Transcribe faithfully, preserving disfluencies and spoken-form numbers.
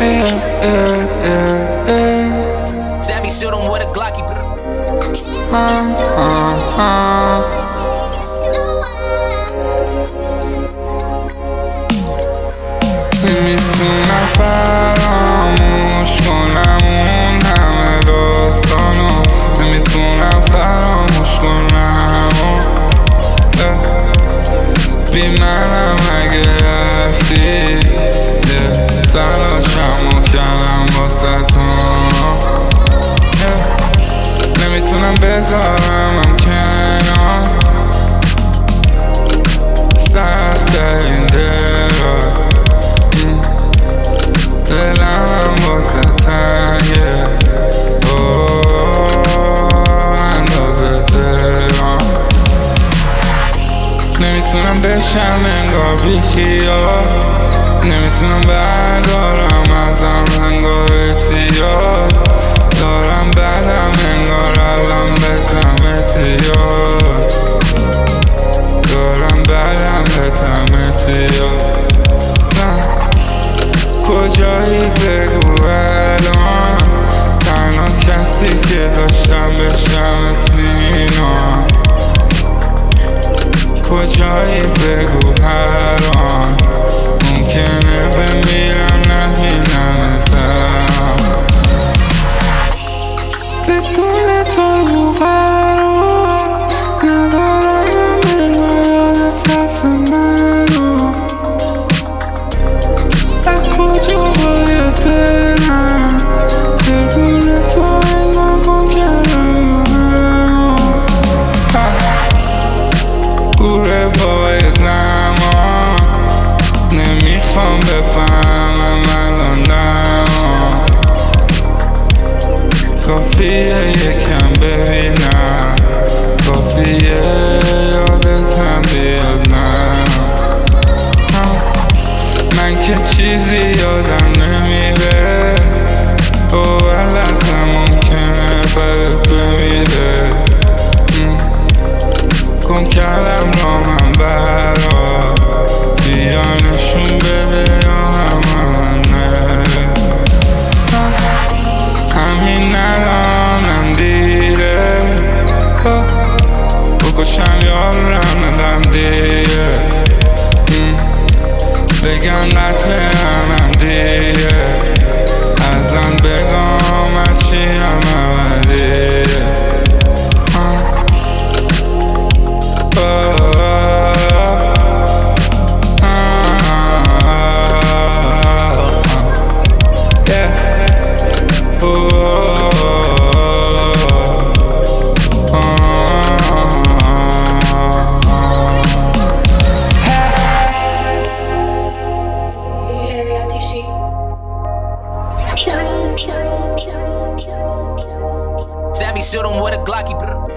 yeah, yeah, yeah, yeah. Sammy shoot him with a Glocky. Uh, uh, uh. نمیتونم فراموش کنم اون همه داستانو، نمیتونم فراموش کنم بی منم اگه رفتی تلاشمو کردم واسه تو، نمیتونم بذارم کنار سخت این دل، دلم واسه تنگه اندازه دلم، نمیتونم بشم انگار بی خیال، نمیتونم بردارم ازم انگار اعتیاد، دارم بدم انگار الان بتم اعتیاد، دارم بدم بتم اعتیاد. کجایی بگو الان، تنها کسی که داشتم بشم اطمینان، کجایی بگو هر آن ممکنه بمیرم نبینمتم، بدون تو قرار ندارم من یاد تف منو، از کجا باید برم بدون تو انگام کردم گوره بای زمان، نمیخوام بفهمم الان دما، کافیه یکم ببینم، کافیه یادتم بیاد نه، من که چیزی یادم نمیره، اول لحظه ممکنه فرد بمیره، کن کلم را من برا بیا نشون بده یا همه همین الانم دیره، بکشم یارم ندم دیره، بگم قطعه همم دیگه، ازم بگم چی همه دیگه. Sammy shoot him with a Glocky.